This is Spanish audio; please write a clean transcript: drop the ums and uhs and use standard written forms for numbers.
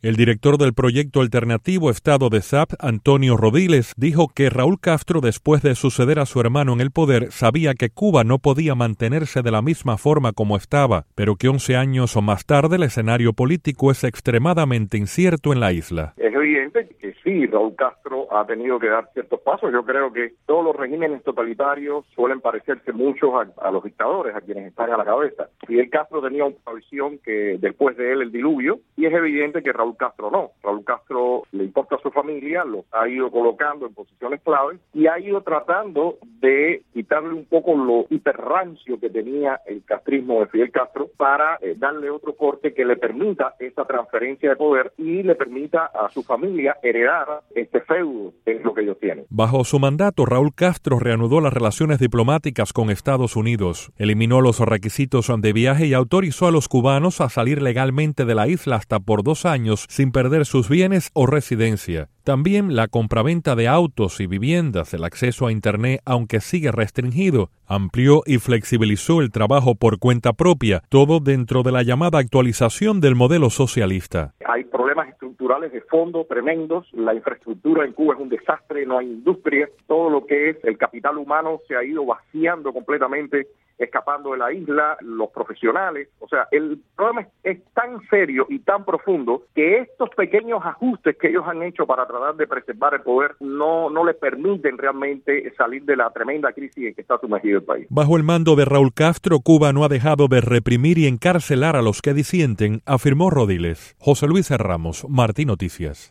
El director del proyecto alternativo Estado de SAP, Antonio Rodiles, dijo que Raúl Castro, después de suceder a su hermano en el poder, sabía que Cuba no podía mantenerse de la misma forma como estaba, pero que 11 años o más tarde el escenario político es extremadamente incierto en la isla. Es evidente que sí, Raúl Castro ha tenido que dar ciertos pasos. Yo creo que todos los regímenes totalitarios suelen parecerse mucho a los dictadores, a quienes están a la cabeza. Fidel Castro tenía una visión que después de él el diluvio, y es evidente que Raúl Castro no. Raúl Castro le importa a su familia, los ha ido colocando en posiciones claves y ha ido tratando de quitarle un poco lo hiperrancio que tenía el castrismo de Fidel Castro para darle otro corte que le permita esa transferencia de poder y le permita a su familia heredar este feudo, que es lo que ellos tienen. Bajo su mandato, Raúl Castro reanudó las relaciones diplomáticas con Estados Unidos, eliminó los requisitos de viaje y autorizó a los cubanos a salir legalmente de la isla hasta por 2 años sin perder sus bienes o residencia. También la compraventa de autos y viviendas, el acceso a Internet, aunque sigue restringido, amplió y flexibilizó el trabajo por cuenta propia, todo dentro de la llamada actualización del modelo socialista. Hay problemas estructurales de fondo tremendos, la infraestructura en Cuba es un desastre, no hay industria, todo lo que es el capital humano se ha ido vaciando completamente, escapando de la isla, los profesionales, o sea, el problema es tan serio y tan profundo que estos pequeños ajustes que ellos han hecho para tratar de preservar el poder no les permiten realmente salir de la tremenda crisis en que está sumergido el país. Bajo el mando de Raúl Castro, Cuba no ha dejado de reprimir y encarcelar a los que disienten, afirmó Rodiles. José Luis Ramos, Martí Noticias.